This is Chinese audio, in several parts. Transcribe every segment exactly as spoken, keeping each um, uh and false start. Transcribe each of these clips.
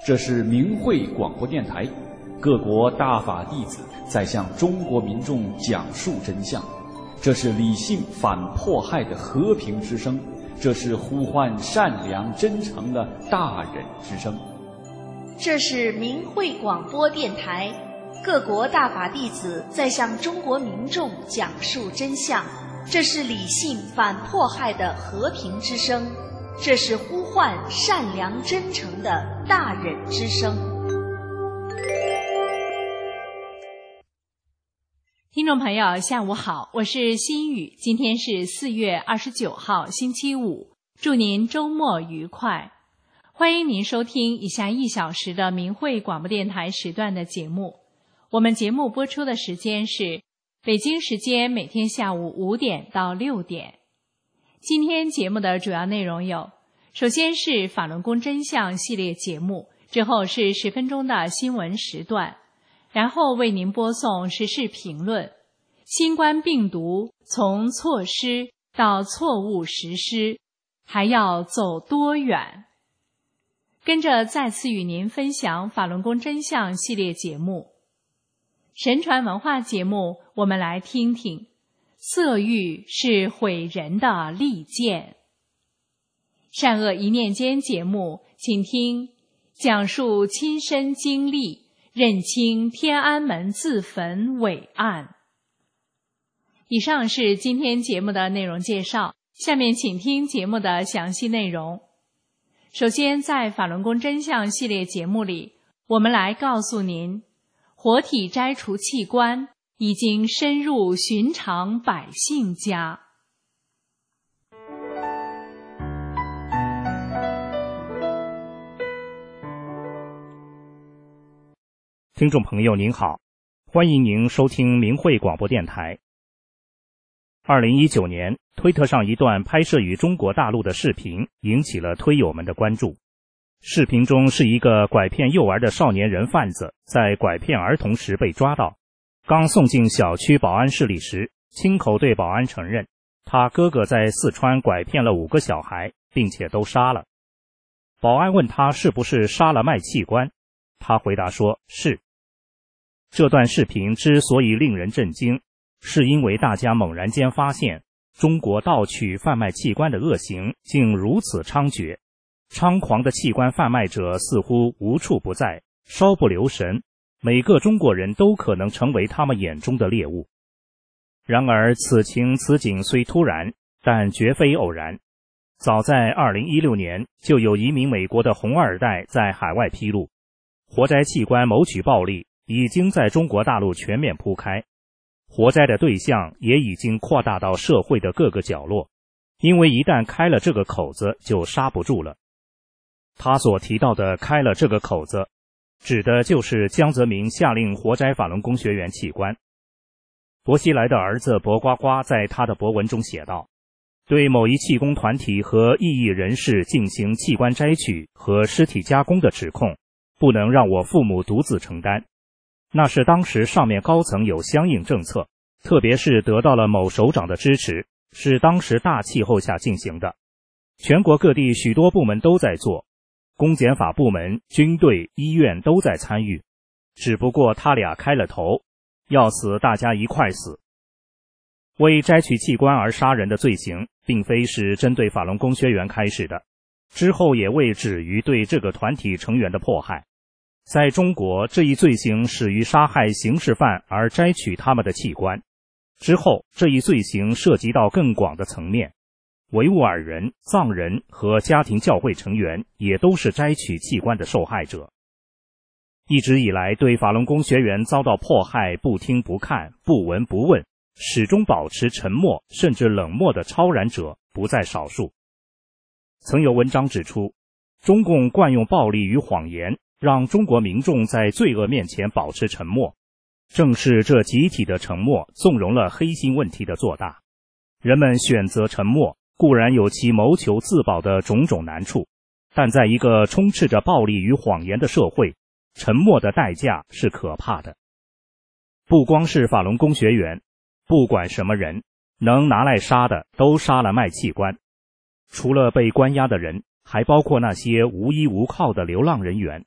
这是明慧广播电台，各国大法弟子在向中国民众讲述真相。这是理性反迫害的和平之声，这是呼唤善良真诚的大忍之声。 这是明慧广播电台，各国大法弟子在向中国民众讲述真相。这是理性反迫害的和平之声，这是呼唤善良真诚的大忍之声。 听众朋友下午好，我是心雨，今天是四月二十九号星期五，祝您周末愉快。欢迎您收听以下一小时的明慧广播电台时段的节目。我们节目播出的时间是北京时间每天下午五点到六点。今天节目的主要内容有：首先是法轮功真相系列节目，之后是十分钟的新闻时段，然后为您播送时事评论。新冠病毒从措施到错误实施，还要走多远？跟着再次与您分享法轮功真相系列节目。神传文化节目，我们来听听色欲是毁人的利剑。善恶一念间节目，请听讲述亲身经历，认清天安门自焚伟案。以上是今天节目的内容介绍，下面请听节目的详细内容。首先，在法轮功真相系列节目里，我们来告诉您，活体摘除器官已经深入寻常百姓家。 听众朋友您好，欢迎您收听明慧广播电台。二零一九年，推特上一段拍摄于中国大陆的视频引起了推友们的关注。视频中是一个拐骗幼儿的少年人贩子，在拐骗儿童时被抓到，刚送进小区保安室里时，亲口对保安承认，他哥哥在四川拐骗了五个小孩，并且都杀了。保安问他是不是杀了卖器官，他回答说是。这段视频之所以令人震惊，是因为大家猛然间发现，中国盗取贩卖器官的恶行竟如此猖獗，猖狂的器官贩卖者似乎无处不在，稍不留神，每个中国人都可能成为他们眼中的猎物。然而此情此景虽突然，但绝非偶然。早在二零一六年，就有移民美国的红二代在海外披露，活摘器官谋取暴利已经在中国大陆全面铺开，活摘的对象也已经扩大到社会的各个角落，因为一旦开了这个口子就刹不住了。他所提到的开了这个口子，指的就是江泽民下令活摘法轮功学员器官。薄熙来的儿子薄瓜瓜在他的博文中写道，对某一气功团体和异议人士进行器官摘取和尸体加工的指控，不能让我父母独自承担。那是当时上面高层有相应政策，特别是得到了某首长的支持，是当时大气候下进行的。全国各地许多部门都在做，公检法部门、军队、医院都在参与，只不过他俩开了头，要死大家一块死。为摘取器官而杀人的罪行，并非是针对法轮功学员开始的，之后也未止于对这个团体成员的迫害。在中国，这一罪行始于杀害刑事犯而摘取他们的器官，之后这一罪行涉及到更广的层面，维吾尔人、藏人和家庭教会成员也都是摘取器官的受害者。一直以来，对法轮功学员遭到迫害不听不看、不闻不问，始终保持沉默甚至冷漠的超然者不在少数。曾有文章指出，中共惯用暴力与谎言，让中国民众在罪恶面前保持沉默，正是这集体的沉默纵容了黑心问题的做大。人们选择沉默，固然有其谋求自保的种种难处，但在一个充斥着暴力与谎言的社会，沉默的代价是可怕的。不光是法轮功学员，不管什么人，能拿来杀的都杀了卖器官。除了被关押的人，还包括那些无依无靠的流浪人员。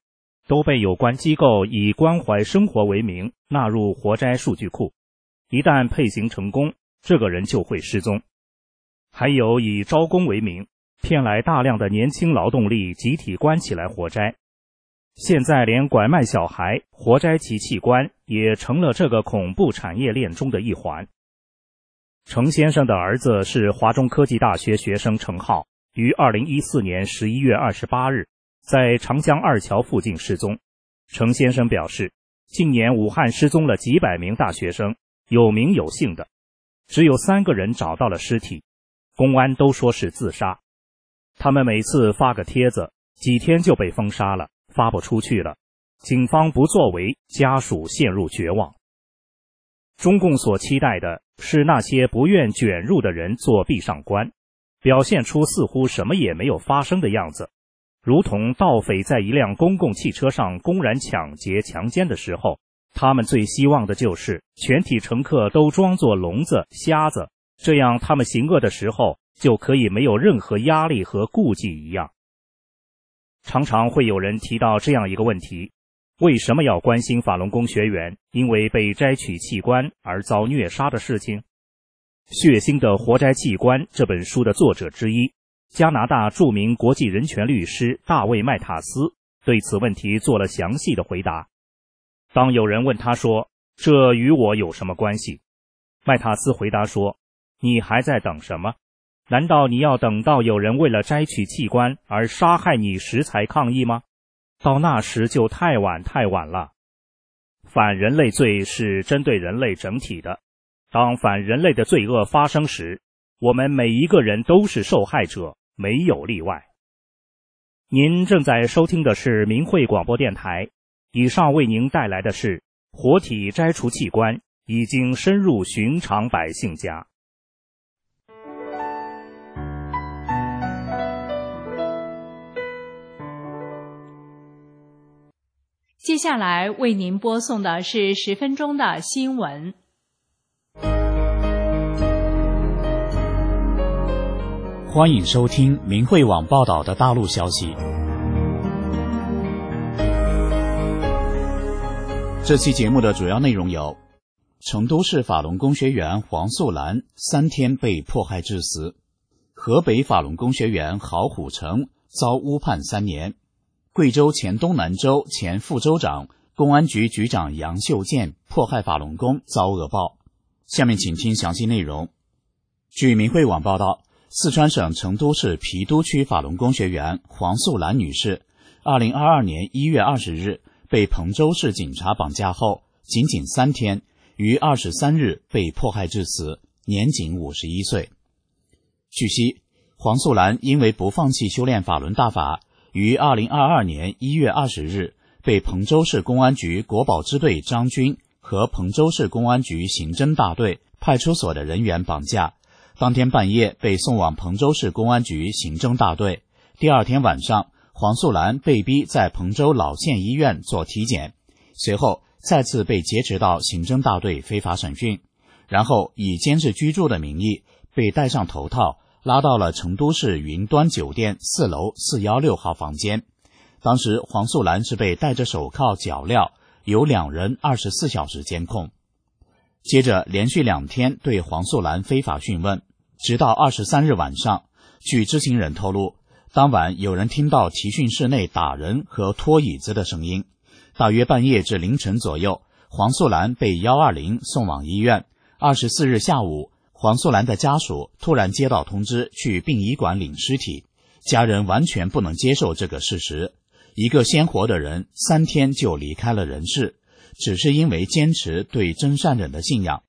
都被有关机构以关怀生活为名纳入活摘数据库，一旦配型成功，这个人就会失踪。还有以招工为名，骗来大量的年轻劳动力集体关起来活摘。现在连拐卖小孩、活摘其器官也成了这个恐怖产业链中的一环。程先生的儿子是华中科技大学学生程浩，于二零一四年十一月二十八日在长江二桥附近失踪。程先生表示，近年武汉失踪了几百名大学生，有名有姓的，只有三个人找到了尸体，公安都说是自杀。他们每次发个帖子，几天就被封杀了，发不出去了，警方不作为，家属陷入绝望。中共所期待的是那些不愿卷入的人做壁上观，表现出似乎什么也没有发生的样子，如同盗匪在一辆公共汽车上公然抢劫强奸的时候，他们最希望的就是全体乘客都装作聋子瞎子，这样他们行恶的时候就可以没有任何压力和顾忌一样。常常会有人提到这样一个问题，为什么要关心法轮功学员因为被摘取器官而遭虐杀的事情？血腥的活摘器官这本书的作者之一，加拿大著名国际人权律师大卫·麦塔斯对此问题做了详细的回答。当有人问他说，这与我有什么关系？麦塔斯回答说，你还在等什么？难道你要等到有人为了摘取器官而杀害你时才抗议吗？到那时就太晚太晚了。反人类罪是针对人类整体的，当反人类的罪恶发生时，我们每一个人都是受害者，没有例外。您正在收听的是明慧广播电台，以上为您带来的是活体摘除器官已经深入寻常百姓家。 接下来为您播送的是十分钟的新闻。 欢迎收听明慧网报道的大陆消息。这期节目的主要内容有：成都市法轮功学员黄素兰三天被迫害致死；河北法轮功学员郝虎成遭乌判三年；贵州黔东南州前副州长、公安局局长杨秀建迫害法轮功遭恶报。下面请听详细内容。据明慧网报道，四川省成都市郫都区法轮功学员黄素兰女士，二零二二年一月二十日被彭州市警察绑架后，仅仅三天，于二十三日被迫害致死，年仅五十一岁。据悉，黄素兰因为不放弃修炼法轮大法，于二零二二年一月二十日被彭州市公安局国保支队张军和彭州市公安局刑侦大队派出所的人员绑架，当天半夜被送往彭州市公安局刑侦大队。第二天晚上，黄素兰被逼在彭州老县医院做体检，随后再次被劫持到刑侦大队非法审讯，然后以监视居住的名义被戴上头套，拉到了成都市云端酒店四楼四一六号房间。当时黄素兰是被戴着手铐脚镣，有两人二十四小时监控。接着连续两天对黄素兰非法讯问，直到二十三日晚上，据知情人透露，当晚有人听到提讯室内打人和拖椅子的声音。大约半夜至凌晨左右，黄素兰被一二零送往医院。二十四日下午，黄素兰的家属突然接到通知去殡仪馆领尸体，家人完全不能接受这个事实。一个鲜活的人三天就离开了人世，只是因为坚持对真善忍的信仰。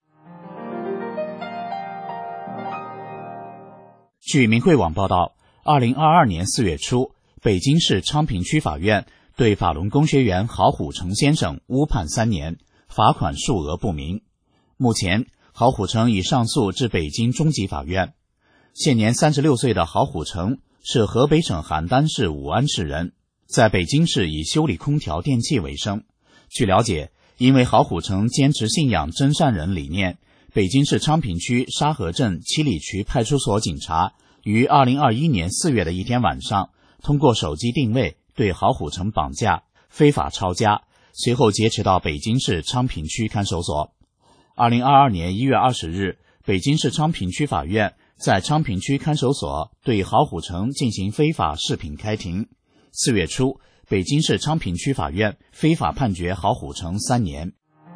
据明慧网报道，二零二二年四月初，北京市昌平区法院对法轮功学员郝虎成先生乌判三年，罚款数额不明。目前郝虎成已上诉至北京中级法院。现年三十六岁的郝虎成是河北省邯郸市武安市人，在北京市以修理空调电器为生。据了解，因为郝虎成坚持信仰真善忍理念，北京市昌平区沙河镇七里渠派出所警察于二零二一年四月的一天晚上，通过手机定位对郝虎成绑架， 非法抄家，随后劫持到北京市昌平区看守所。二零二二年一月二十日，北京市昌平区法院在昌平区看守所对郝虎城进行非法视频开庭。四月初，北京市昌平区法院非法判决郝虎城三年。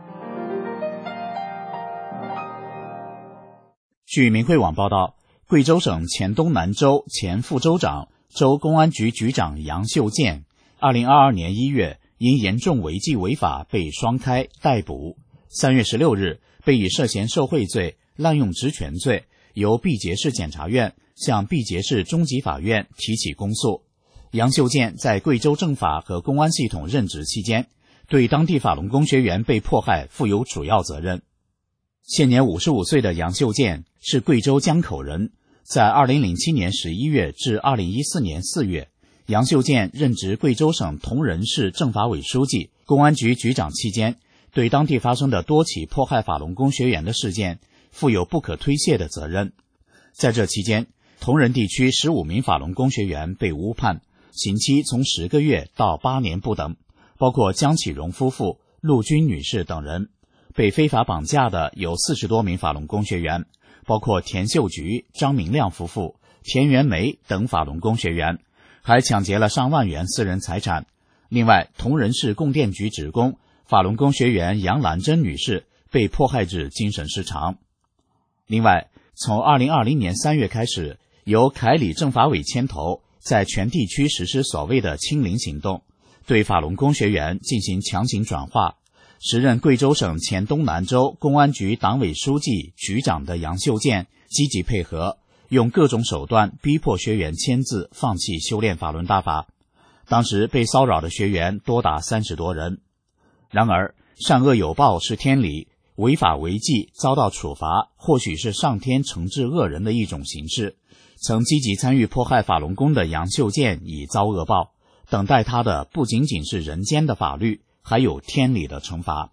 据明慧网报道，贵州省黔东南州前副州长、州公安局局长杨秀建，二零二二年一月因严重违纪违法被双开逮捕。三月十六日，被以涉嫌受贿罪、滥用职权罪，由毕节市检察院向毕节市中级法院提起公诉。杨秀建在贵州政法和公安系统任职期间，对当地法轮功学员被迫害负有主要责任。现年五十五岁的杨秀建是贵州江口人，在二零零七年十一月至二零一四年四月，杨秀建任职贵州省铜仁市政法委书记、公安局局长期间，对当地发生的多起迫害法轮功学员的事件负有不可推卸的责任。在这期间，铜仁地区十五名法轮功学员被误判，刑期从十个月到八年不等，包括江启荣夫妇、陆军女士等人。被非法绑架的有四十多名法轮功学员，包括田秀菊、张明亮夫妇、田元梅等法轮功学员，还抢劫了上万元私人财产。另外，铜仁市供电局职工、法轮功学员杨兰珍女士被迫害致精神失常。另外，从二零二零年三月开始，由凯里政法委牵头，在全地区实施所谓的清零行动，对法轮功学员进行强行转化。时任贵州省黔东南州公安局党委书记、局长的杨秀建积极配合，用各种手段逼迫学员签字放弃修炼法轮大法。当时被骚扰的学员多达三十多人。然而，善恶有报是天理，违法违纪遭到处罚，或许是上天惩治恶人的一种形式。曾积极参与迫害法轮功的杨秀建已遭恶报，等待他的不仅仅是人间的法律，还有天理的惩罚。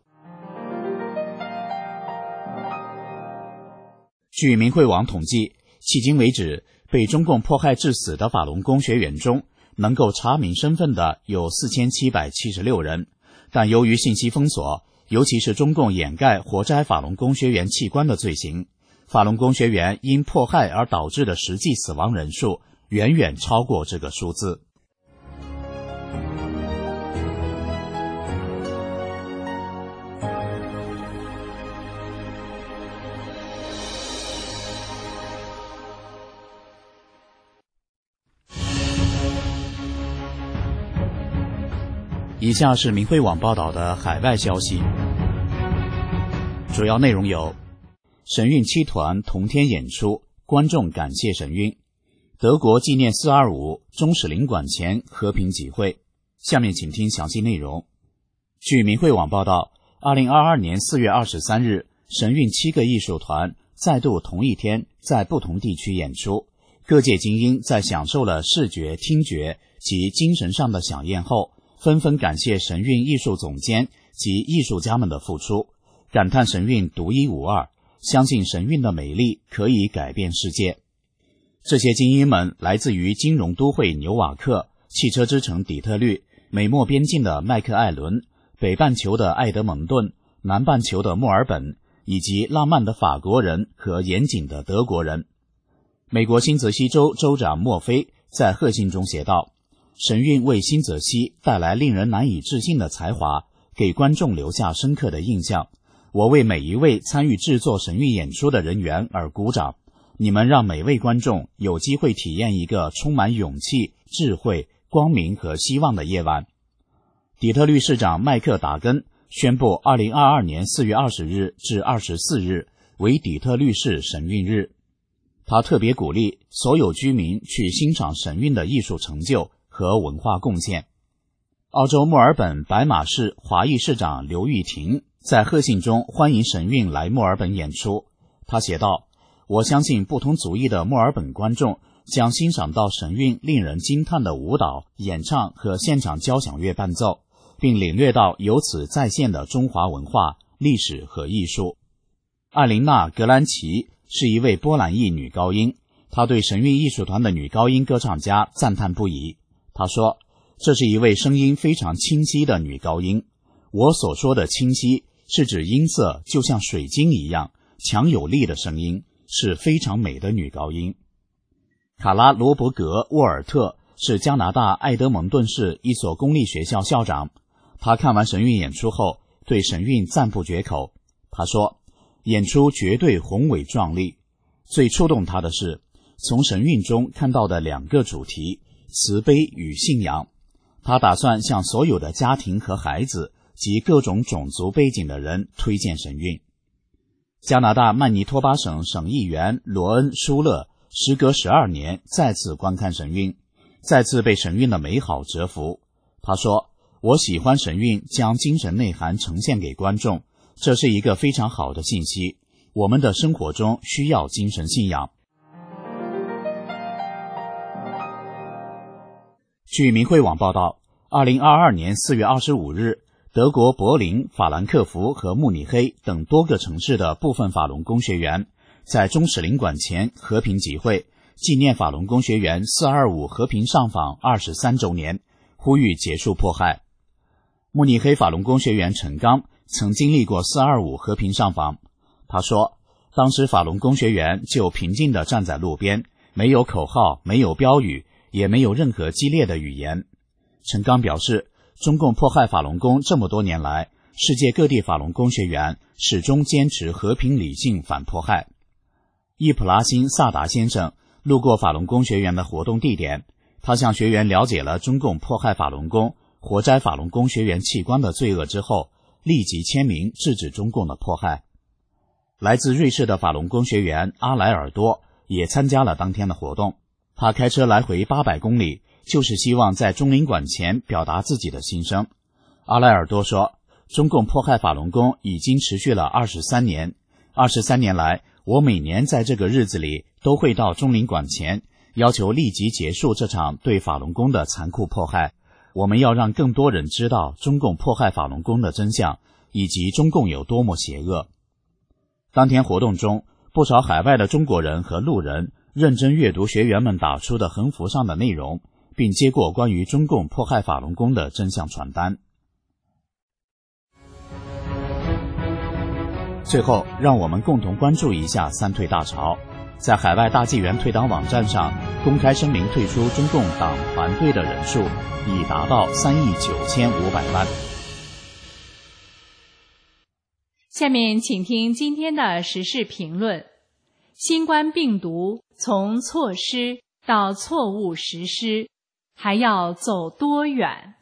据明慧网统计，迄今为止，被中共迫害致死的法轮功学员中，能够查明身份的有四千七百七十六人，但由于信息封锁，尤其是中共掩盖活摘法轮功学员器官的罪行，法轮功学员因迫害而导致的实际死亡人数远远超过这个数字。以下是明慧网报道的海外消息，主要内容有：神韵七团同天演出，观众感谢神韵；德国纪念四二五中使领馆前和平集会。下面请听详细内容。据明慧网报道，二零二二年四月二十三日，神韵七个艺术团再度同一天在不同地区演出，各界精英在享受了视觉、听觉及精神上的飨宴后，纷纷感谢神韵艺术总监及艺术家们的付出，感叹神韵独一无二，相信神韵的美丽可以改变世界。这些精英们来自于金融都会纽瓦克、汽车之城底特律、美墨边境的麦克艾伦、北半球的埃德蒙顿、南半球的墨尔本，以及浪漫的法国人和严谨的德国人。美国新泽西州州长墨菲在贺信中写道，神韵为新泽西带来令人难以置信的才华，给观众留下深刻的印象。我为每一位参与制作神韵演出的人员而鼓掌，你们让每位观众有机会体验一个充满勇气、智慧、光明和希望的夜晚。底特律市长麦克达根宣布二零二二年四月二十日至二十四日为底特律市神韵日。他特别鼓励所有居民去欣赏神韵的艺术成就和文化贡献。澳洲墨尔本白马市华裔市长刘玉婷在贺信中欢迎神韵来墨尔本演出。他写道，我相信不同族裔的墨尔本观众将欣赏到神韵令人惊叹的舞蹈、演唱和现场交响乐伴奏，并领略到由此再现的中华文化、历史和艺术。艾琳娜·格兰奇是一位波兰裔女高音，她对神韵艺术团的女高音歌唱家赞叹不已。她说， 这是一位声音非常清晰的女高音。我所说的清晰，是指音色就像水晶一样强有力的声音，是非常美的女高音。卡拉·罗伯格沃尔特是加拿大爱德蒙顿市一所公立学校校长。他看完神韵演出后，对神韵赞不绝口。他说，演出绝对宏伟壮丽。最触动他的是从神韵中看到的两个主题，慈悲与信仰。他打算向所有的家庭和孩子及各种种族背景的人推荐神韵。加拿大曼尼托巴省省议员罗恩·舒勒时隔十二年再次观看神韵，再次被神韵的美好折服。他说，我喜欢神韵将精神内涵呈现给观众，这是一个非常好的信息。我们的生活中需要精神信仰。据明慧网报道，二零二二年四月二十五日，德国柏林、法兰克福和慕尼黑等多个城市的部分法轮功学员在中使领馆前和平集会，纪念法轮功学员四二五和平上访二十三周年，呼吁结束迫害。慕尼黑法轮功学员陈刚曾经历过四二五和平上访。他说，当时法轮功学员就平静地站在路边，没有口号，没有标语，也没有任何激烈的语言。陈刚表示，中共迫害法轮功这么多年来，世界各地法轮功学员始终坚持和平理性反迫害。伊普拉辛·萨达先生路过法轮功学员的活动地点，他向学员了解了中共迫害法轮功、活摘法轮功学员器官的罪恶之后，立即签名制止中共的迫害。来自瑞士的法轮功学员阿莱尔多也参加了当天的活动，他开车来回八百公里，就是希望在中领馆前表达自己的心声。阿莱尔多说，中共迫害法轮功已经持续了二十三年，二十三年来，我每年在这个日子里都会到中领馆前，要求立即结束这场对法轮功的残酷迫害。我们要让更多人知道中共迫害法轮功的真相，以及中共有多么邪恶。当天活动中，不少海外的中国人和路人认真阅读学员们打出的横幅上的内容，并接过关于中共迫害法轮功的真相传单。最后，让我们共同关注一下三退大潮。在海外大纪元退党网站上公开声明退出中共党团队的人数已达到三亿九千五百万。 下面请听今天的时事评论：新冠病毒从措施到错误实施，还要走多远？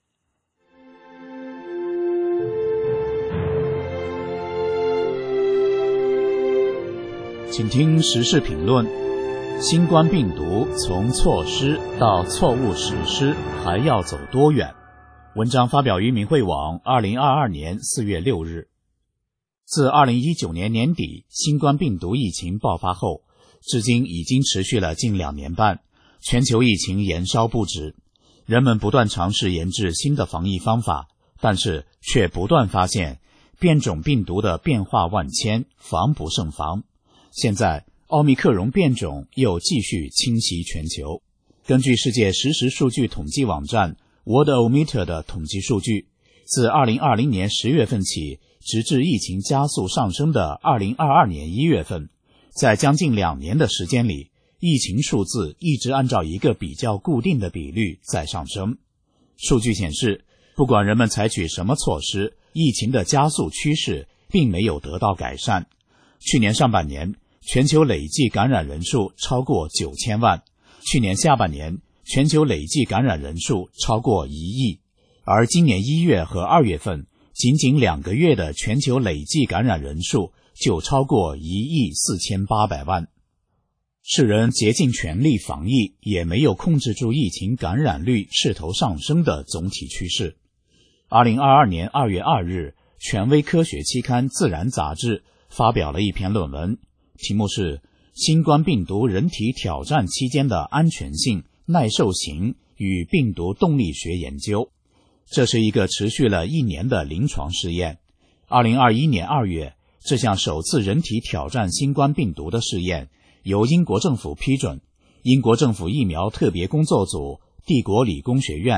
请听时事评论：新冠病毒从措施到错误实施，还要走多远？文章发表于明慧网，二零二二年四月六日。自二零一九年年底新冠病毒疫情爆发后，至今已经持续了近两年半，全球疫情延烧不止。人们不断尝试研制新的防疫方法，但是却不断发现变种病毒的变化万千，防不胜防。现在奥密克戎变种又继续侵袭全球。根据世界实时数据统计网站 Worldometer 的统计数据，自二零二零年十月份起，直至疫情加速上升的二零二二年一月份，在将近两年的时间里，疫情数字一直按照一个比较固定的比率在上升。数据显示，不管人们采取什么措施，疫情的加速趋势并没有得到改善。去年上半年，全球累计感染人数超过九千万，去年下半年，全球累计感染人数超过一亿，而今年一月和二月份，仅仅两个月的全球累计感染人数就超过一亿四千八百万。世人竭尽全力防疫，也没有控制住疫情感染率势头上升的总体趋势。二零二二年二月二日，权威科学期刊《自然》杂志发表了一篇论文，题目是新冠病毒人体挑战期间的安全性、耐受性与病毒动力学研究。这是一个持续了一年的临床试验。二零二一年二月，这项首次人体挑战新冠病毒的试验由英国政府批准，英国政府疫苗特别工作组、帝国理工学院、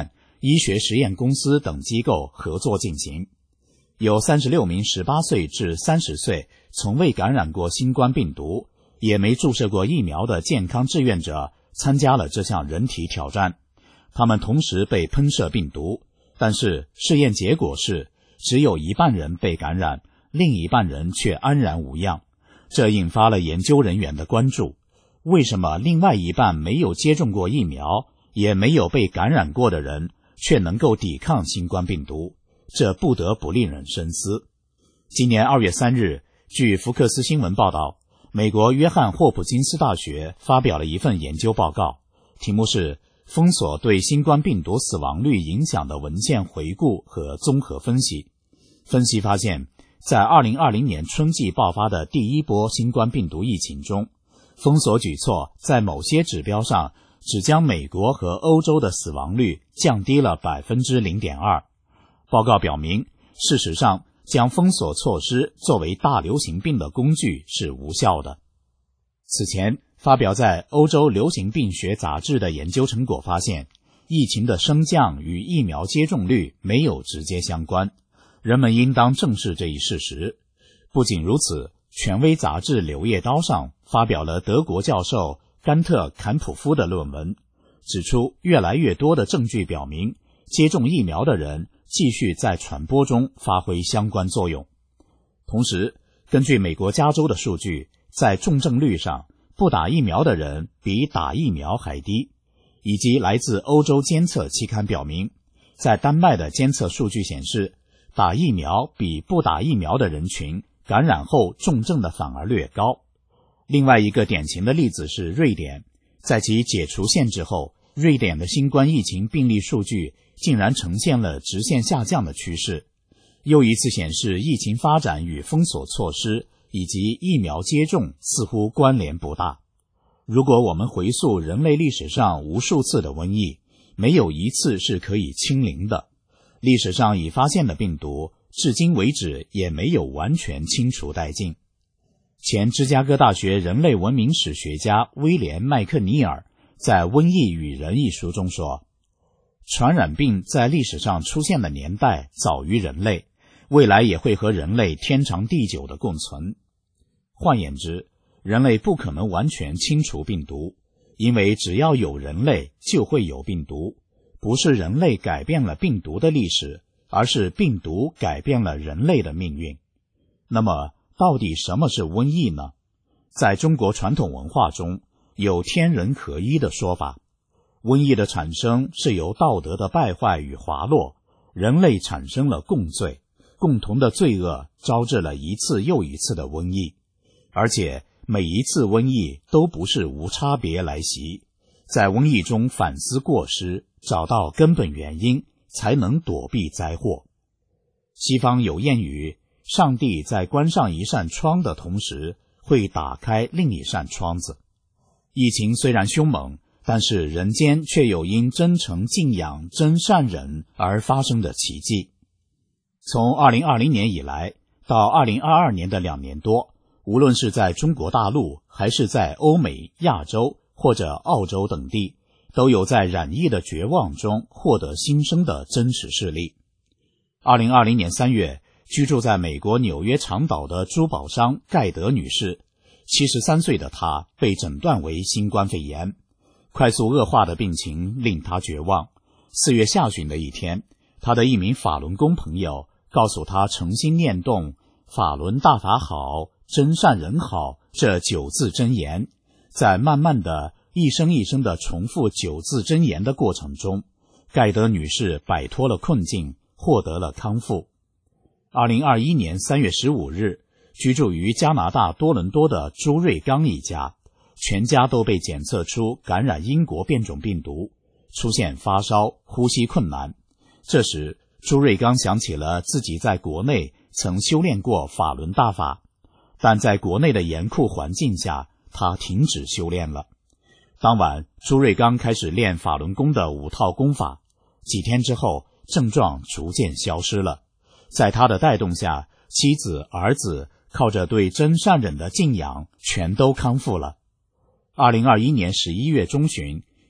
医学实验公司等机构合作进行。有三十六名十八岁至三十岁从未感染过新冠病毒，也没注射过疫苗的健康志愿者参加了这项人体挑战。他们同时被喷射病毒，但是试验结果是只有一半人被感染，另一半人却安然无恙。这引发了研究人员的关注，为什么另外一半没有接种过疫苗，也没有被感染过的人却能够抵抗新冠病毒？这不得不令人深思。今年二月三日，据福克斯新闻报道，美国约翰霍普金斯大学发表了一份研究报告，题目是封锁对新冠病毒死亡率影响的文献回顾和综合分析。分析发现，在二零二零年春季爆发的第一波新冠病毒疫情中，封锁举措在某些指标上只将美国和欧洲的死亡率降低了 百分之零点二。 报告表明，事实上将封锁措施作为大流行病的工具是无效的。此前发表在欧洲流行病学杂志的研究成果发现，疫情的升降与疫苗接种率没有直接相关，人们应当正视这一事实。不仅如此，权威杂志《柳叶刀》上发表了德国教授甘特坎普夫的论文，指出越来越多的证据表明，接种疫苗的人继续在传播中发挥相关作用。同时，根据美国加州的数据，在重症率上，不打疫苗的人比打疫苗还低，以及来自欧洲监测期刊表明，在丹麦的监测数据显示，打疫苗比不打疫苗的人群感染后重症的反而略高。另外一个典型的例子是瑞典，在其解除限制后，瑞典的新冠疫情病例数据竟然呈现了直线下降的趋势，又一次显示疫情发展与封锁措施以及疫苗接种似乎关联不大。如果我们回溯人类历史上无数次的瘟疫，没有一次是可以清零的。历史上已发现的病毒，至今为止也没有完全清除殆尽。前芝加哥大学人类文明史学家威廉·麦克尼尔在《瘟疫与人》一书中说，传染病在历史上出现的年代早于人类，未来也会和人类天长地久的共存。换言之，人类不可能完全清除病毒，因为只要有人类就会有病毒，不是人类改变了病毒的历史，而是病毒改变了人类的命运。那么到底什么是瘟疫呢？在中国传统文化中，有天人合一的说法。瘟疫的产生是由道德的败坏与滑落，人类产生了共罪，共同的罪恶招致了一次又一次的瘟疫。而且每一次瘟疫都不是无差别来袭，在瘟疫中反思过失，找到根本原因，才能躲避灾祸。西方有谚语，上帝在关上一扇窗的同时，会打开另一扇窗子。疫情虽然凶猛，但是人间却有因真诚敬仰真善忍而发生的奇迹。从二零二零年以来到二零二二年的两年多，无论是在中国大陆还是在欧美、亚洲或者澳洲等地，都有在染疫的绝望中获得新生的真实事例。二零二零年三月，居住在美国纽约长岛的珠宝商盖德女士，七十三岁的她被诊断为新冠肺炎，快速恶化的病情令她绝望。四月下旬的一天，她的一名法轮功朋友告诉她诚心念动法轮大法好，真善人好这九字真言，在慢慢的一声一声的重复九字真言的过程中，盖德女士摆脱了困境，获得了康复。二零二一年三月十五日，居住于加拿大多伦多的朱瑞刚一家，全家都被检测出感染英国变种病毒，出现发烧、呼吸困难。这时，朱瑞刚想起了自己在国内曾修炼过法轮大法，但在国内的严酷环境下，他停止修炼了。当晚，朱瑞刚开始练法轮功的五套功法，几天之后，症状逐渐消失了。在他的带动下，妻子、儿子靠着对真善忍的敬仰，全都康复了。二零二一年十一月中旬，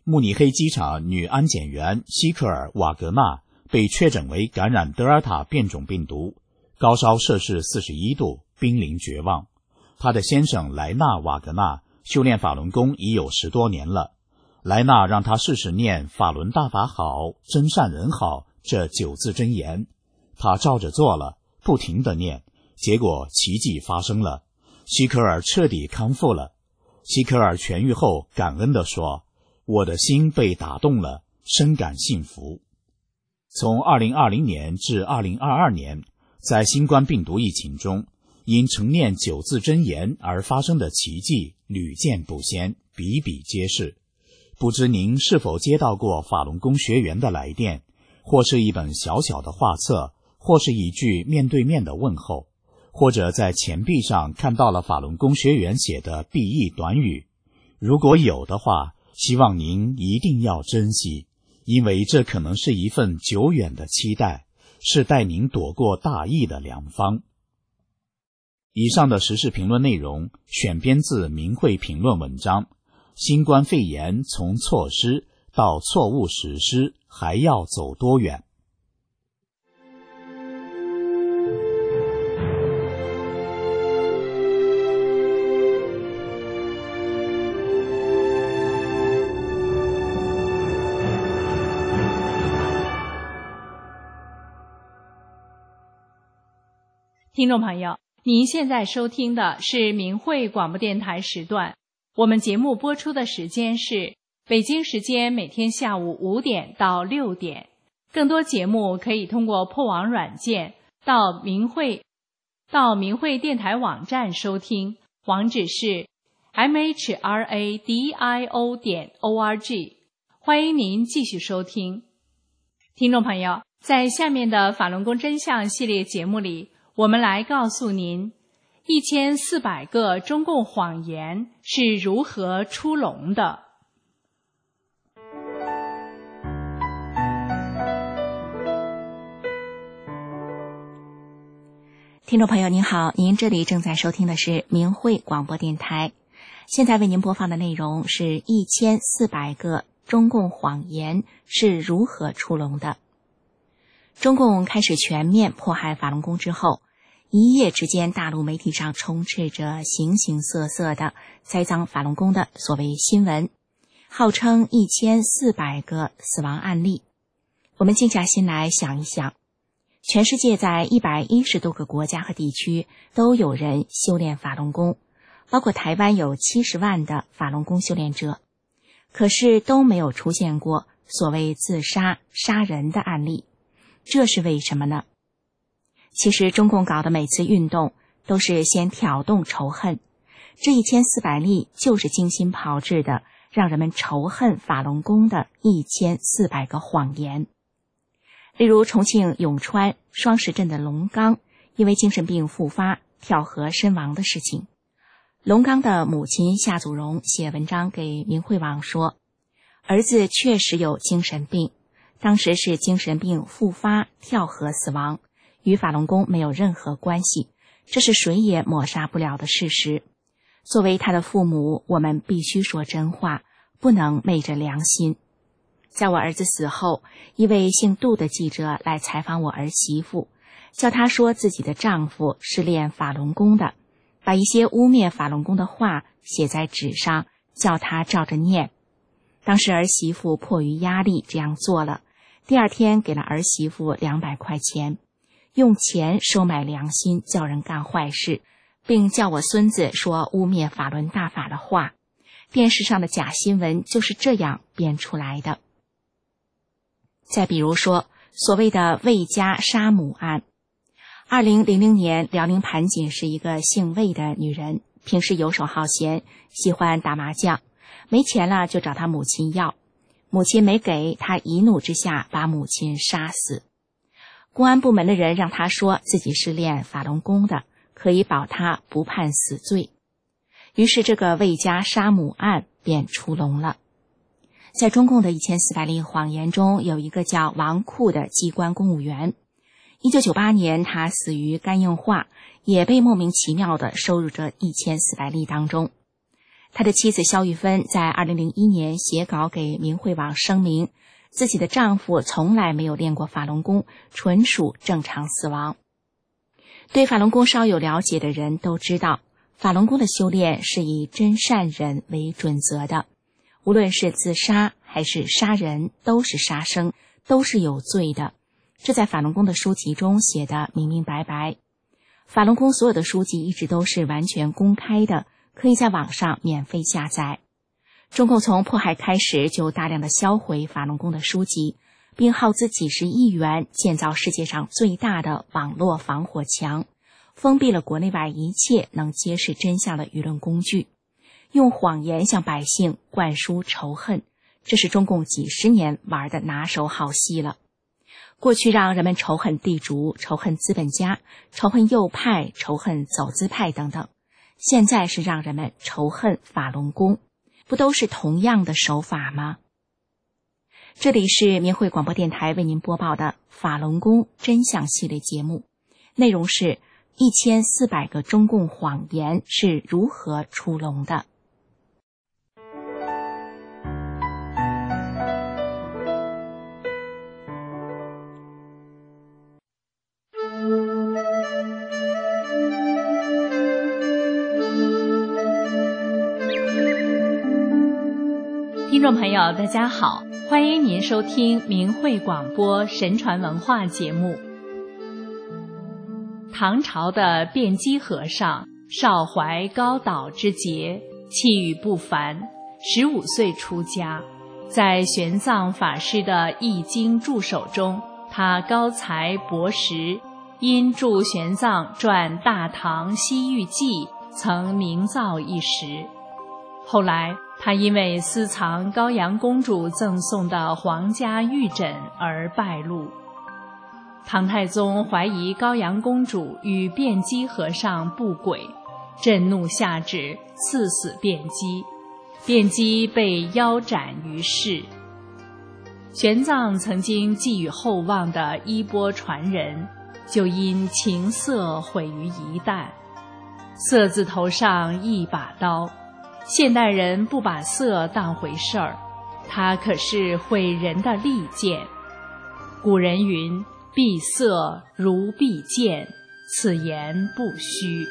慕尼黑机场女安检员希克尔·瓦格纳被确诊为感染德尔塔变种病毒，高烧摄氏四十一度，濒临绝望。她的先生莱纳·瓦格纳修炼法轮功已有十多年了，莱纳让他试试念法轮大法好，真善人好这九字真言，他照着做了，不停地念，结果奇迹发生了，希克尔彻底康复了。希克尔痊愈后感恩地说，我的心被打动了，深感幸福。从二零二零年至二零二二年，在新冠病毒疫情中，因承念九字真言而发生的奇迹屡见不鲜，比比皆是。不知您是否接到过法轮功学员的来电，或是一本小小的画册，或是一句面对面的问候，或者在钱币上看到了法轮功学员写的裨益短语。如果有的话，希望您一定要珍惜，因为这可能是一份久远的期待，是带您躲过大疫的良方。以上的时事评论内容选编自明慧评论文章，新冠肺炎从措施到错误实施还要走多远？ 听众朋友，您现在收听的是明慧广播电台时段，我们节目播出的时间是北京时间每天下午五点到六点。更多节目可以通过破网软件到明慧到明慧电台网站收听，网址是 m h r a d i o 点 o r g。 欢迎您继续收听。听众朋友，在下面的法轮功真相系列节目里，我们来告诉您一千四百个中共谎言是如何出笼的。 听众朋友您好，您这里正在收听的是明慧广播电台，现在为您播放的内容是一千四百个中共谎言是如何出笼的。中共开始全面迫害法轮功之后，一夜之间大陆媒体上充斥着形形色色的栽赃法轮功的所谓新闻，号称一千四百个死亡案例。我们静下心来想一想，全世界在一百一十多个国家和地区都有人修炼法轮功，包括台湾有七十万的法轮功修炼者，可是都没有出现过所谓自杀杀人的案例，这是为什么呢？其实中共搞的每次运动都是先挑动仇恨，这一千四百例就是精心炮制的让人们仇恨法轮功的一千四百个谎言。例如重庆永川双石镇的龙刚因为精神病复发跳河身亡的事情，龙刚的母亲夏祖荣写文章给明慧网说，儿子确实有精神病，当时是精神病复发跳河死亡，与法轮功没有任何关系，这是谁也抹杀不了的事实。作为他的父母，我们必须说真话，不能昧着良心。在我儿子死后，一位姓杜的记者来采访我儿媳妇，叫她说自己的丈夫是练法轮功的，把一些污蔑法轮功的话写在纸上，叫她照着念。当时儿媳妇迫于压力这样做了，第二天给了儿媳妇两百块钱，用钱收买良心，叫人干坏事，并叫我孙子说污蔑法轮大法的话。电视上的假新闻就是这样编出来的。再比如说所谓的魏家杀母案，二零零零年辽宁盘锦是一个姓魏的女人，平时游手好闲，喜欢打麻将，没钱了就找她母亲要，母亲没给，她一怒之下把母亲杀死。公安部门的人让她说自己是练法轮功的，可以保她不判死罪，于是这个魏家杀母案便出笼了。在中共的一千四百例谎言中，有一个叫王库的机关公务员，一九九八年他死于肝硬化，也被莫名其妙地收入这一千四百例当中。 他的妻子萧玉芬在二零零一年写稿给明慧网声明，自己的丈夫从来没有练过法轮功，纯属正常死亡。对法轮功稍有了解的人都知道，法轮功的修炼是以真善忍为准则的，无论是自杀还是杀人，都是杀生，都是有罪的。这在法轮功的书籍中写得明明白白。法轮功所有的书籍一直都是完全公开的，可以在网上免费下载。中共从迫害开始就大量的销毁法轮功的书籍，并耗资几十亿元建造世界上最大的网络防火墙，封闭了国内外一切能揭示真相的舆论工具，用谎言向百姓灌输仇恨，这是中共几十年玩的拿手好戏了。过去让人们仇恨地主、仇恨资本家、仇恨右派、仇恨走资派等等，现在是让人们仇恨法轮功，不都是同样的手法吗？这里是明慧广播电台为您播报的法轮功真相系列节目，内容是一千四百个中共谎言是如何出笼的。 听众朋友大家好，欢迎您收听明慧广播神传文化节目。唐朝的辩机和尚少怀高岛之节，气宇不凡，十五岁出家。在玄奘法师的易经注手中，他高才博识，因著玄奘传《大唐西域记》曾名噪一时。后来他因为私藏高阳公主赠送的皇家玉枕而败露。唐太宗怀疑高阳公主与辩机和尚不轨，震怒下旨赐死辩机，辩机被腰斩于市。玄奘曾经寄予厚望的衣钵传人，就因情色毁于一旦。色字头上一把刀，现代人不把色当回事儿，它可是毁人的利剑。古人云：避色如避剑，此言不虚。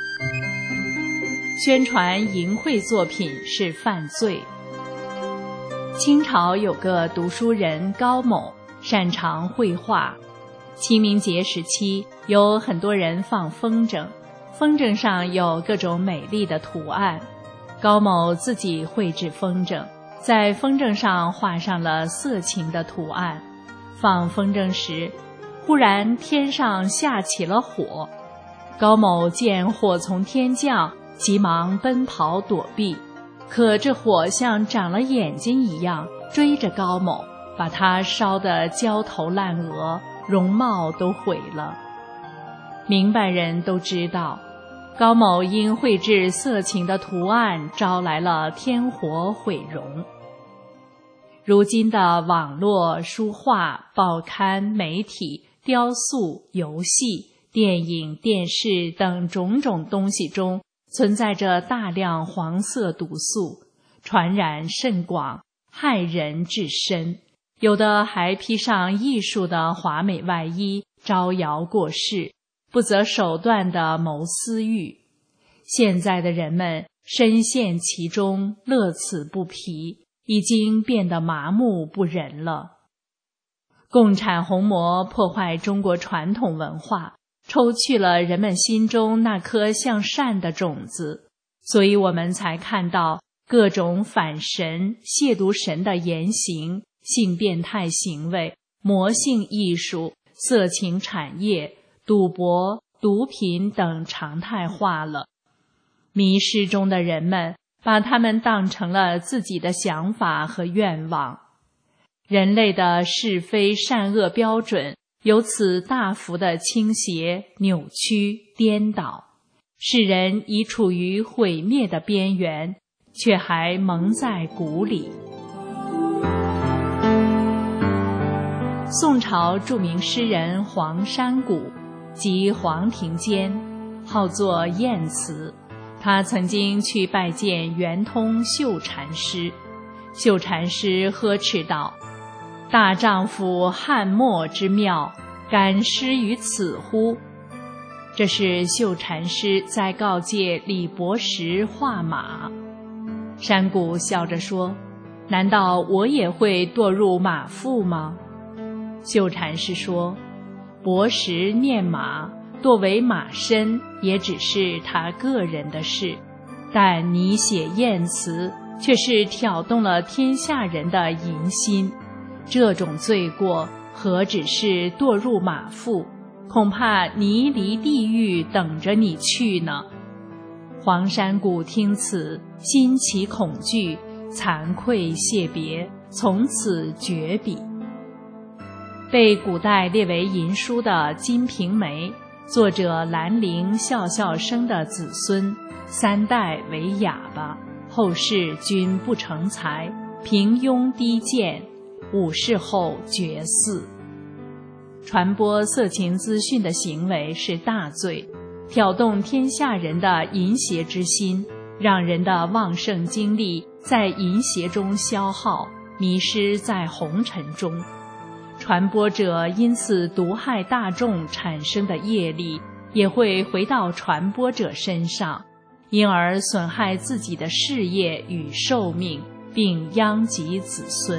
宣传淫秽作品是犯罪。清朝有个读书人高某，擅长绘画。清明节时期，有很多人放风筝，风筝上有各种美丽的图案。高某自己绘制风筝，在风筝上画上了色情的图案。放风筝时，忽然天上下起了火。高某见火从天降，急忙奔跑躲避，可这火像长了眼睛一样追着高某，把他烧得焦头烂额，容貌都毁了。明白人都知道，高某因绘制色情的图案招来了天火毁容。如今的网络、书画、报刊、媒体、雕塑、游戏、电影、电视等种种东西中，存在着大量黄色毒素，传染甚广，害人至深。有的还披上艺术的华美外衣，招摇过市，不择手段地谋私欲。现在的人们深陷其中，乐此不疲，已经变得麻木不仁了。共产红魔破坏中国传统文化，抽去了人们心中那颗向善的种子，所以我们才看到各种反神、亵渎神的言行、性变态行为、魔性艺术、色情产业、赌博、毒品等常态化了。迷失中的人们把它们当成了自己的想法和愿望。人类的是非善恶标准由此大幅的倾斜、扭曲、颠倒，使人已处于毁灭的边缘，却还蒙在鼓里。宋朝著名诗人黄山谷即黄庭坚，号作晏慈， 他曾经去拜见圆通秀禅师，秀禅师呵斥道：“大丈夫汉末之妙，敢施于此乎？”这是秀禅师在告诫李伯实画马。山谷笑着说：“难道我也会堕入马腹吗？”秀禅师说：“伯实念马，堕为马身，也只是他个人的事，但你写艳词，却是挑动了天下人的淫心，这种罪过何止是堕入马腹，恐怕泥离地狱等着你去呢。”黄山谷听此，心起恐惧，惭愧谢别，从此绝笔。被古代列为淫书的《金瓶梅》，作者兰陵笑笑生的子孙，三代为哑巴，后世均不成才，平庸低贱，五世后绝嗣。传播色情资讯的行为是大罪，挑动天下人的淫邪之心，让人的旺盛精力在淫邪中消耗，迷失在红尘中。传播者因此毒害大众产生的业力，也会回到传播者身上，因而损害自己的事业与寿命，并殃及子孙。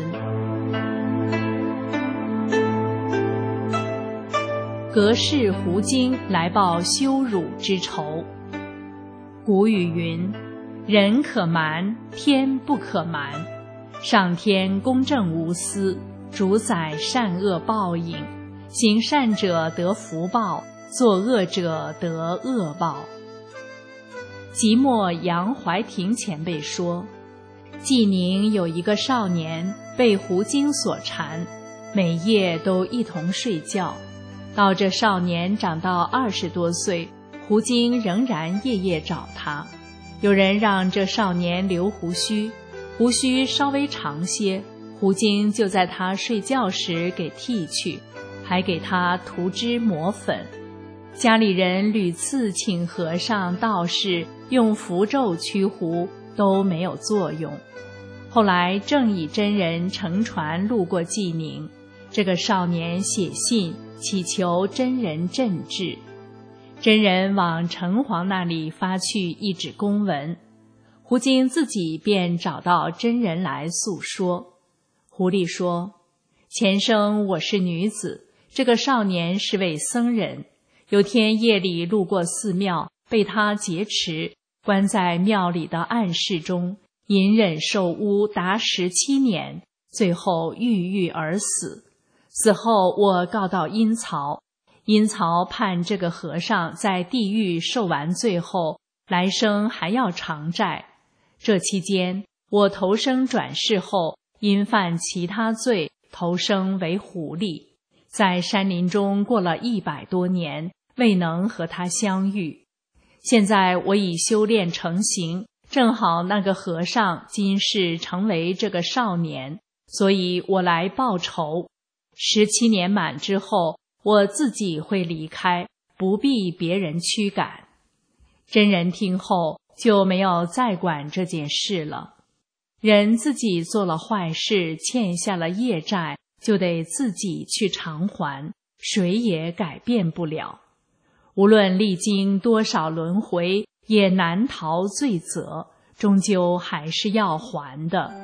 隔世胡经来报羞辱之仇。古语云：“人可瞒，天不可瞒。”上天公正无私，主宰善恶报应，行善者得福报，作恶者得恶报。即墨杨怀庭前辈说，济宁有一个少年被胡经所缠，每夜都一同睡觉。到这少年长到二十多岁，胡经仍然夜夜找他。有人让这少年留胡须，胡须稍微长些，胡经就在他睡觉时给剃去，还给他涂脂抹粉。家里人屡次请和尚道士用符咒驱胡，都没有作用。后来正以真人乘船路过济宁，这个少年写信祈求真人镇治。真人往城隍那里发去一纸公文，胡经自己便找到真人来诉说。狐狸说：“前生我是女子，这个少年是位僧人。有天夜里路过寺庙，被他劫持，关在庙里的暗室中，隐忍受污达十七年，最后郁郁而死。死后我告到阴曹，阴曹判这个和尚在地狱受完罪后，来生还要偿债。这期间，我投生转世后，因犯其他罪，投生为狐狸，在山林中过了一百多年，未能和他相遇。现在我已修炼成形，正好那个和尚今世成为这个少年，所以我来报仇。十七年满之后，我自己会离开，不必别人驱赶。”真人听后就没有再管这件事了。人自己做了坏事，欠下了业债，就得自己去偿还，谁也改变不了。无论历经多少轮回，也难逃罪责，终究还是要还的。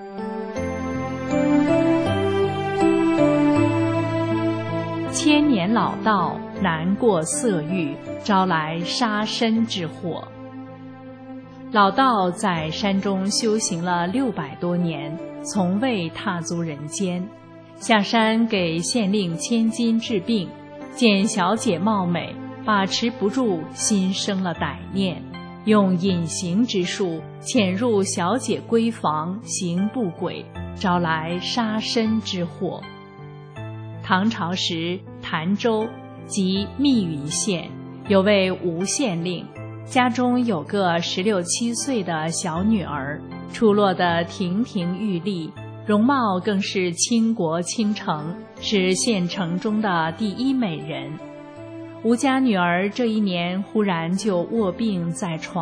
千年老道，难过色欲，招来杀身之祸。老道在山中修行了六百多年，从未踏足人间。下山给县令千金治病，见小姐貌美，把持不住，心生了歹念，用隐形之术潜入小姐闺房，行不轨，招来杀身之祸。唐朝时，潭州即密云县有位吴县令，家中有个十六七岁的小女儿，出落得亭亭玉立，容貌更是倾国倾城，是县城中的第一美人。吴家女儿这一年忽然就卧病在床，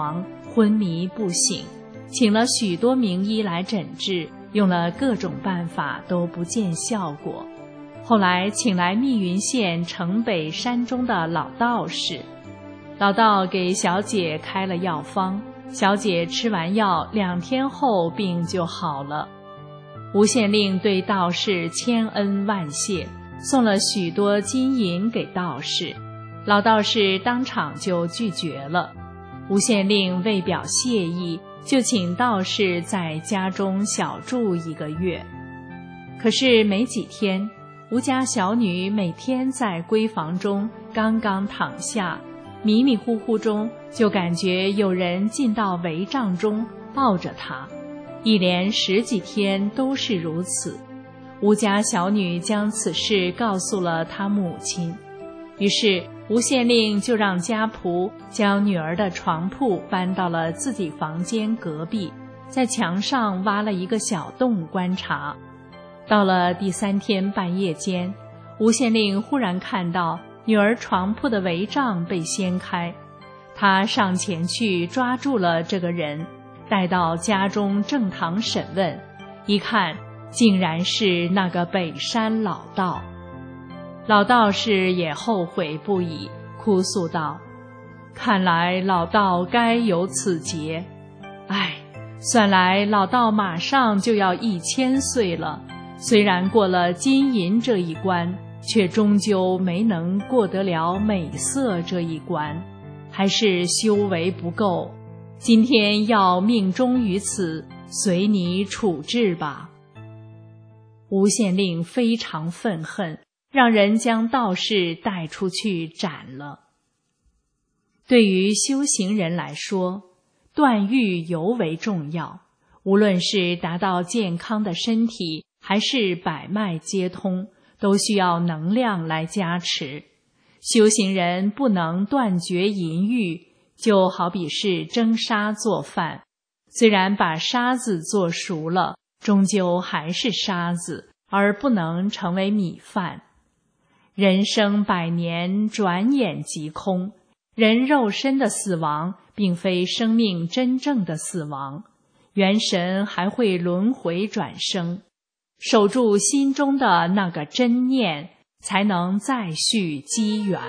昏迷不醒，请了许多名医来诊治，用了各种办法都不见效果。后来请来密云县城北山中的老道士，老道给小姐开了药方，小姐吃完药两天后病就好了。吴县令对道士千恩万谢，送了许多金银给道士，老道士当场就拒绝了。吴县令为表谢意，就请道士在家中小住一个月。可是没几天，吴家小女每天在闺房中刚刚躺下，迷迷糊糊中就感觉有人进到帷帐中抱着她，一连十几天都是如此。吴家小女将此事告诉了她母亲，于是吴县令就让家仆将女儿的床铺搬到了自己房间隔壁，在墙上挖了一个小洞观察。到了第三天半夜间，吴县令忽然看到女儿床铺的帷帐被掀开，他上前去抓住了这个人，带到家中正堂审问，一看竟然是那个北山老道。老道士也后悔不已，哭诉道：看来老道该有此劫，唉，算来老道马上就要一千岁了，虽然过了金银这一关，却终究没能过得了美色这一关，还是修为不够，今天要命终于此，随你处置吧。吴县令非常愤恨，让人将道士带出去斩了。对于修行人来说，断欲尤为重要，无论是达到健康的身体，还是百脉皆通，都需要能量来加持。修行人不能断绝淫欲，就好比是蒸沙做饭，虽然把沙子做熟了，终究还是沙子，而不能成为米饭。人生百年，转眼即空，人肉身的死亡并非生命真正的死亡，元神还会轮回转生，守住心中的那个真念，才能再续机缘。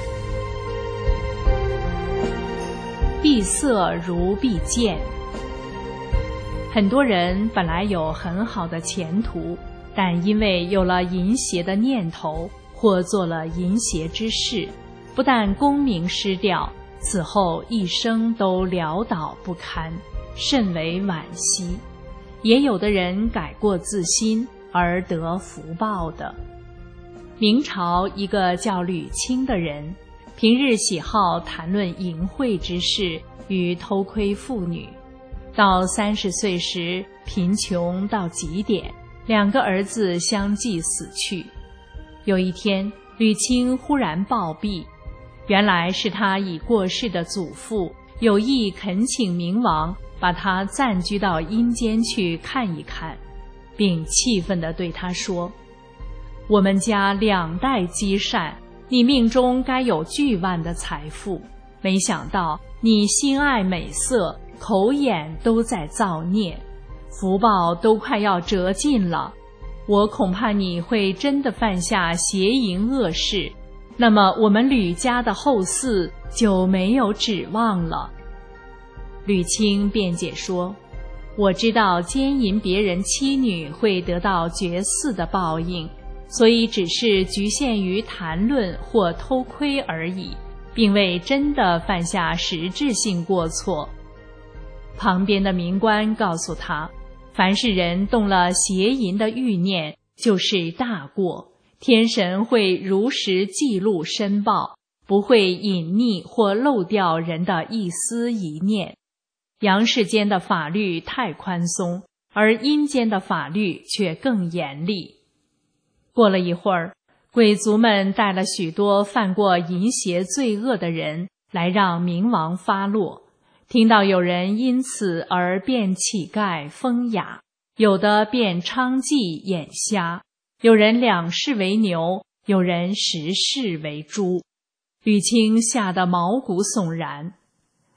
闭塞如闭剑。很多人本来有很好的前途，但因为有了淫邪的念头，或做了淫邪之事，不但功名失掉，此后一生都潦倒不堪，甚为惋惜。也有的人改过自新而得福报的。明朝一个叫吕清的人，平日喜好谈论淫秽之事与偷窥妇女，到三十岁时贫穷到极点，两个儿子相继死去。有一天，吕清忽然暴毙，原来是他已过世的祖父有意恳请冥王把他暂居到阴间去看一看，并气愤地对他说：我们家两代积善，你命中该有巨万的财富，没想到你心爱美色，口眼都在造孽，福报都快要折尽了，我恐怕你会真的犯下邪淫恶事，那么我们吕家的后嗣就没有指望了。吕清辩解说：我知道奸淫别人妻女会得到绝嗣的报应，所以只是局限于谈论或偷窥而已，并未真的犯下实质性过错。旁边的民官告诉他，凡是人动了邪淫的欲念，就是大过，天神会如实记录申报，不会隐匿或漏掉人的一丝一念。阳世间的法律太宽松，而阴间的法律却更严厉。过了一会儿，鬼族们带了许多犯过淫邪罪恶的人来让冥王发落，听到有人因此而变乞丐疯哑，有的变娼妓眼瞎，有人两世为牛，有人十世为猪。吕清吓得毛骨悚然。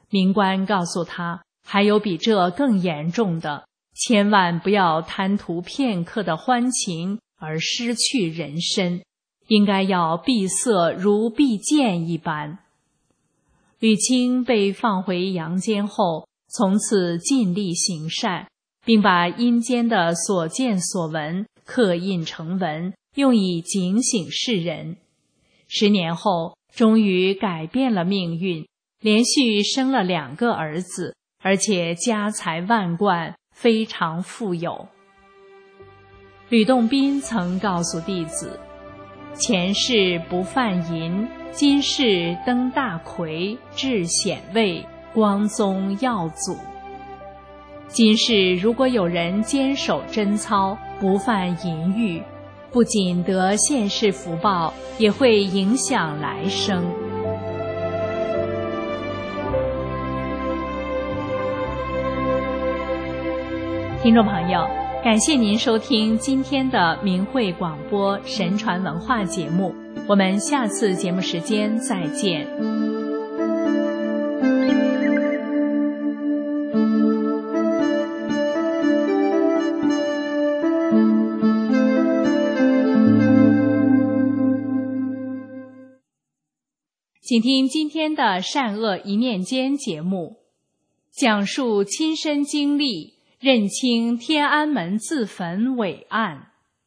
民官告诉他，还有比这更严重的，千万不要贪图片刻的欢情而失去人身，应该要闭塞如闭剑一般。吕钦被放回阳间后，从此尽力行善，并把阴间的所见所闻刻印成文，用以警醒世人。十年后，终于改变了命运，连续生了两个儿子，而且家财万贯，非常富有。吕洞宾曾告诉弟子，前世不犯淫，今世登大魁，至显位，光宗耀祖。今世如果有人坚守贞操，不犯淫欲，不仅得现世福报，也会影响来生。听众朋友，感谢您收听今天的明慧广播神传文化节目，我们下次节目时间再见。请听今天的善恶一念间节目，讲述亲身经历，认清天安门自焚伪案。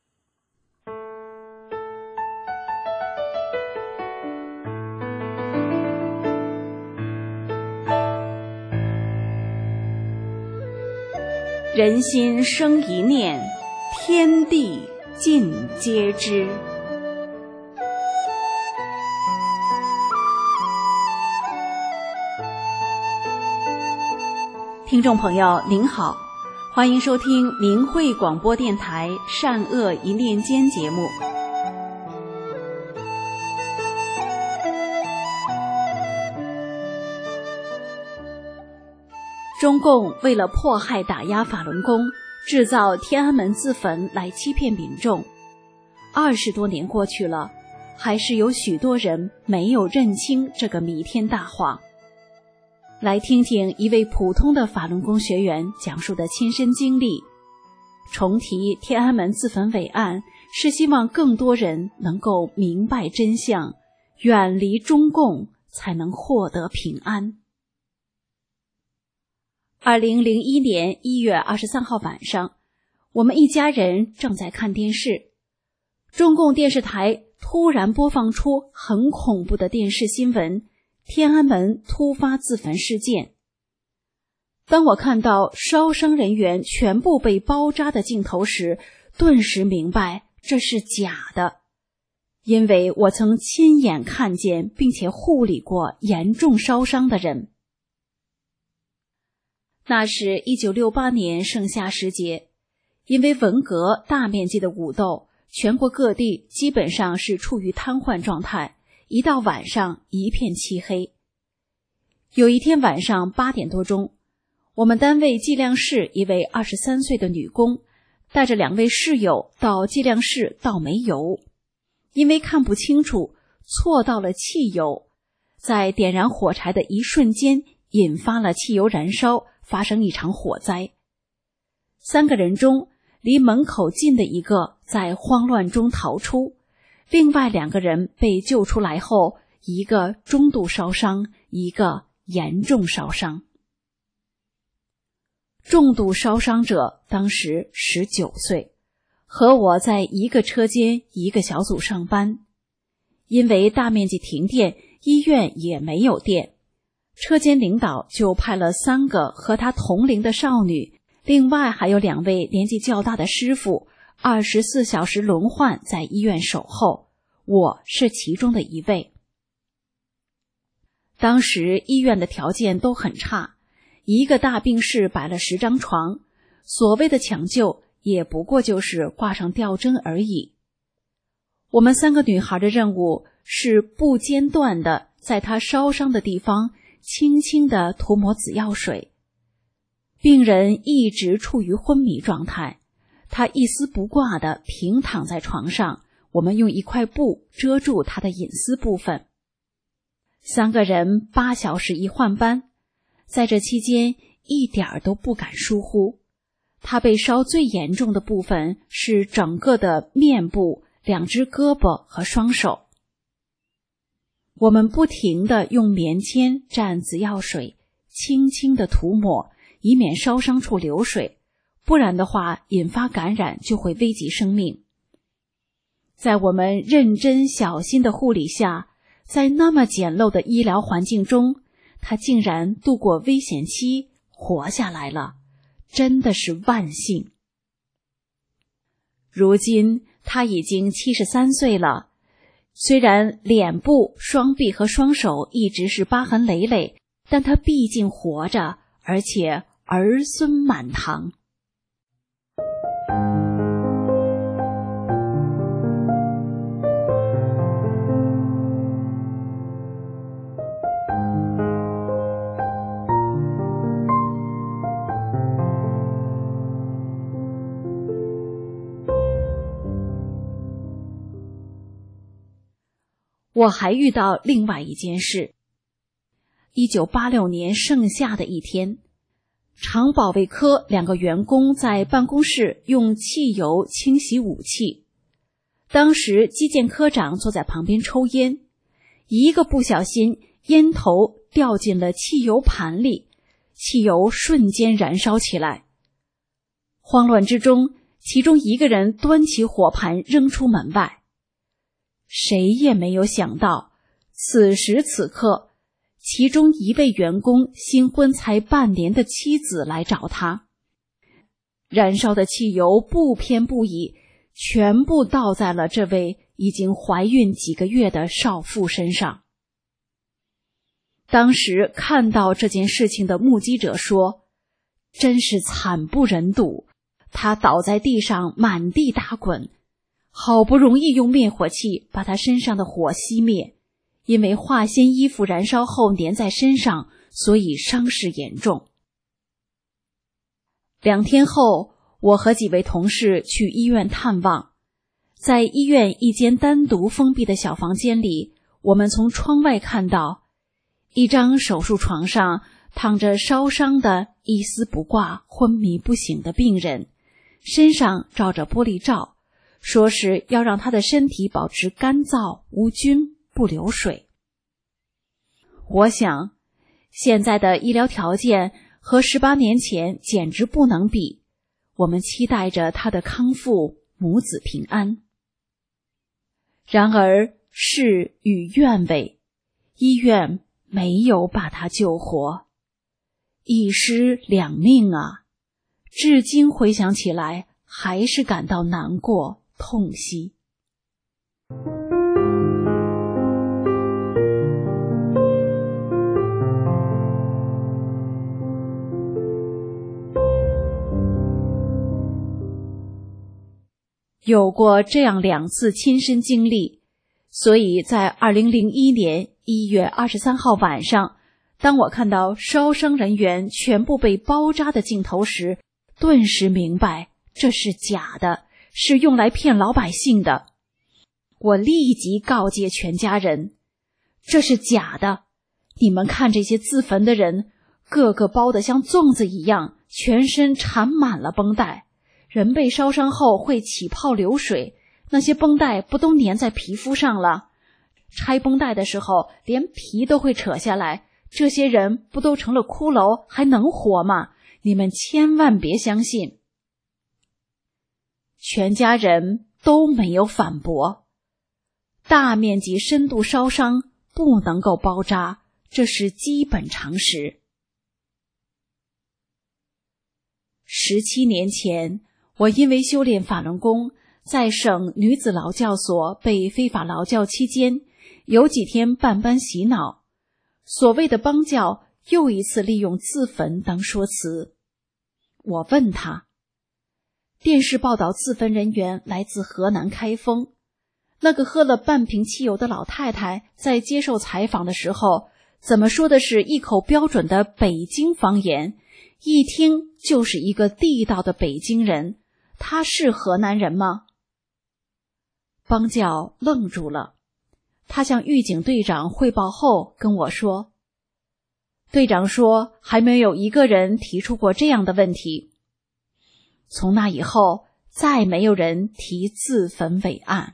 人心生一念，天地尽皆知。听众朋友您好，欢迎收听明慧广播电台善恶一念间节目。中共为了迫害打压法轮功，制造天安门自焚来欺骗民众。二十多年过去了，还是有许多人没有认清这个弥天大谎。来听听一位普通的法轮功学员讲述的亲身经历。重提天安门自焚伪案，是希望更多人能够明白真相，远离中共，才能获得平安。二零零一年一月二十三号晚上，我们一家人正在看电视，中共电视台突然播放出很恐怖的电视新闻，天安门突发自焚事件。当我看到烧伤人员全部被包扎的镜头时，顿时明白这是假的，因为我曾亲眼看见并且护理过严重烧伤的人。那是一九六八年盛夏时节，因为文革大面积的武斗，全国各地基本上是处于瘫痪状态，一到晚上一片漆黑。有一天晚上八点多钟，我们单位计量室一位二十三岁的女工带着两位室友到计量室倒煤油，因为看不清楚，错倒了汽油，在点燃火柴的一瞬间引发了汽油燃烧，发生一场火灾。三个人中，离门口近的一个在慌乱中逃出，另外两个人被救出来后，一个中度烧伤，一个严重烧伤。重度烧伤者当时十九岁，和我在一个车间一个小组上班。因为大面积停电，医院也没有电，车间领导就派了三个和他同龄的少女，另外还有两位年纪较大的师傅，二十四小时轮换在医院守候，我是其中的一位。当时医院的条件都很差，一个大病室摆了十张床，所谓的抢救也不过就是挂上吊针而已。我们三个女孩的任务是不间断地在她烧伤的地方轻轻地涂抹紫药水。病人一直处于昏迷状态，她一丝不挂地平躺在床上，我们用一块布遮住她的隐私部分。三个人八小时一换班， 在这期间一点儿都不敢疏忽。他被烧最严重的部分是整个的面部、两只胳膊和双手。我们不停地用棉签蘸紫药水，轻轻地涂抹，以免烧伤处流水，不然的话引发感染就会危及生命。在我们认真小心的护理下，在那么简陋的医疗环境中，他竟然度过危险期，活下来了，真的是万幸。如今他已经七十三岁了，虽然脸部、双臂和双手一直是疤痕累累，但他毕竟活着，而且儿孙满堂。我还遇到另外一件事。一九八六年盛夏的一天，厂保卫科两个员工在办公室用汽油清洗武器。当时基建科长坐在旁边抽烟，一个不小心，烟头掉进了汽油盘里，汽油瞬间燃烧起来。慌乱之中，其中一个人端起火盘扔出门外。谁也没有想到，此时此刻，其中一位员工新婚才半年的妻子来找他。燃烧的汽油不偏不倚，全部倒在了这位已经怀孕几个月的少妇身上。当时看到这件事情的目击者说，真是惨不忍睹，他倒在地上满地打滚，好不容易用灭火器把他身上的火熄灭，因为化纤衣服燃烧后粘在身上，所以伤势严重。两天后，我和几位同事去医院探望。在医院一间单独封闭的小房间里，我们从窗外看到一张手术床上躺着烧伤的一丝不挂、昏迷不醒的病人，身上罩着玻璃罩，说是要让他的身体保持干燥、无菌、不流水。我想，现在的医疗条件和十八年前简直不能比。我们期待着他的康复，母子平安。然而事与愿违，医院没有把他救活，一尸两命啊！至今回想起来，还是感到难过、痛惜。有过这样两次亲身经历，所以在二零零一年一月二十三号晚上，当我看到烧伤人员全部被包扎的镜头时，顿时明白这是假的，是用来骗老百姓的。我立即告诫全家人，这是假的，你们看这些自焚的人，个个包得像粽子一样，全身缠满了绷带。人被烧伤后会起泡流水，那些绷带不都粘在皮肤上了？拆绷带的时候连皮都会扯下来，这些人不都成了骷髅，还能活吗？你们千万别相信。全家人都没有反驳。大面积深度烧伤不能够包扎，这是基本常识。十七年前，我因为修炼法轮功，在省女子劳教所被非法劳教期间，有几天办班洗脑，所谓的帮教又一次利用自焚当说辞。我问他，电视报道自焚人员来自河南开封，那个喝了半瓶汽油的老太太在接受采访的时候，怎么说的是一口标准的北京方言，一听就是一个地道的北京人，他是河南人吗？帮教愣住了，他向狱警队长汇报后跟我说， 队长说还没有一个人提出过这样的问题。从那以后，再没有人提自焚伟案。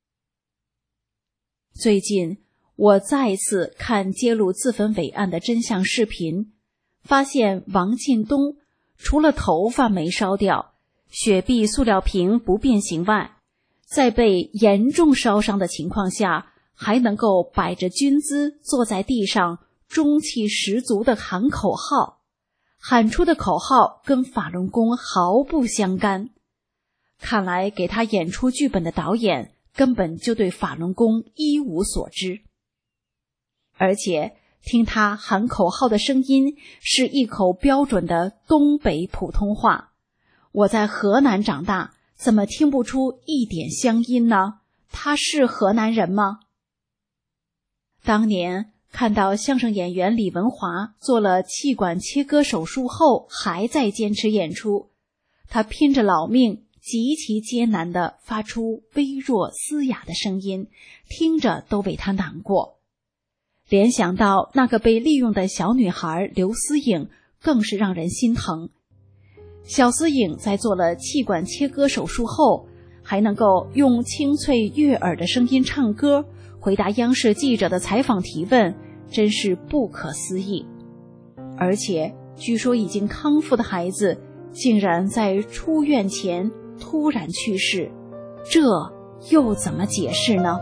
最近我再次看揭露自焚伟案的真相视频，发现王进东除了头发没烧掉，雪碧塑料瓶不变形外，在被严重烧伤的情况下，还能够摆着军姿坐在地上，中气十足地喊口号，喊出的口号跟法轮功毫不相干。看来给他演出剧本的导演根本就对法轮功一无所知。而且听他喊口号的声音是一口标准的东北普通话，我在河南长大，怎么听不出一点乡音呢？他是河南人吗？当年看到相声演员李文华做了气管切割手术后还在坚持演出，他拼着老命极其艰难地发出微弱嘶哑的声音，听着都为他难过。联想到那个被利用的小女孩刘思颖，更是让人心疼。小思颖在做了气管切割手术后，还能够用清脆悦耳的声音唱歌，回答央视记者的采访提问，真是不可思议。而且据说已经康复的孩子竟然在出院前突然去世，这又怎么解释呢？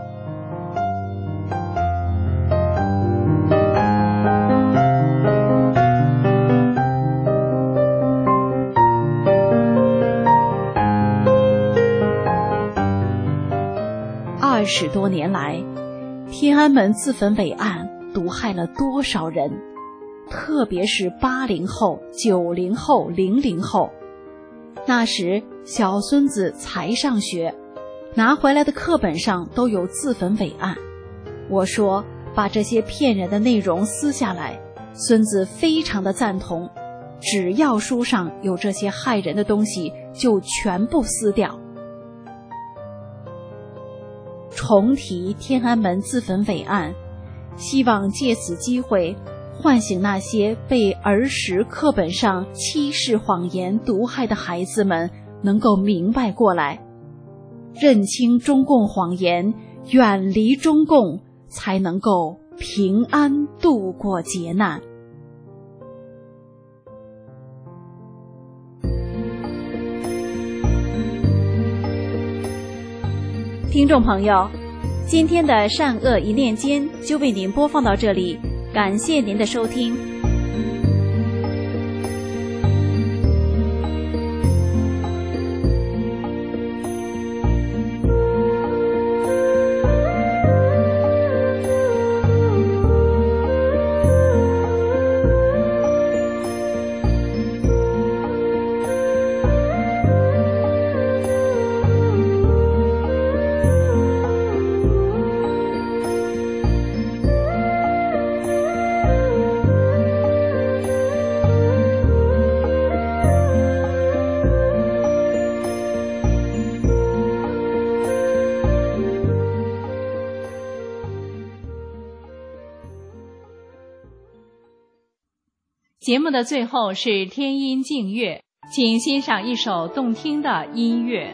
二十多年来，天安门自焚伟案毒害了多少人？特别是八零后、九零后、零零后。那时小孙子才上学，拿回来的课本上都有自焚伟案。我说把这些骗人的内容撕下来，孙子非常的赞同，只要书上有这些害人的东西就全部撕掉。重提天安门自焚伟案，希望借此机会唤醒那些被儿时课本上欺世谎言毒害的孩子们，能够明白过来，认清中共谎言，远离中共，才能够平安度过劫难。听众朋友，今天的善恶一念间就为您播放到这里，感谢您的收听。 节目的最后是天音静乐，请欣赏一首动听的音乐。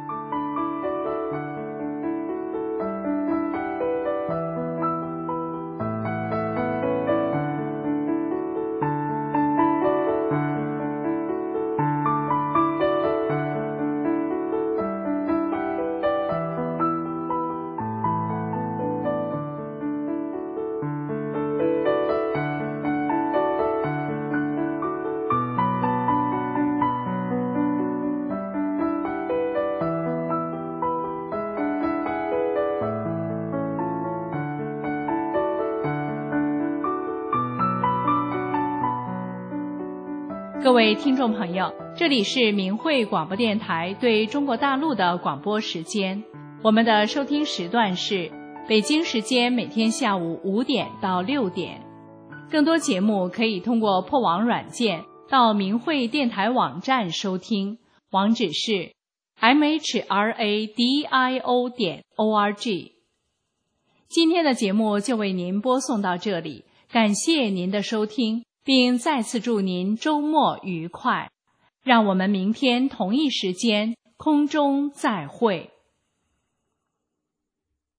各位听众朋友，这里是明慧广播电台对中国大陆的广播时间，我们的收听时段是北京时间每天下午五点到六点。更多节目可以通过破网软件到明慧电台网站收听，网址是 m h r a d i o 点 o r g。今天的节目就为您播送到这里， 感谢您的收听，并再次祝您周末愉快。让我们明天同一时间空中再会。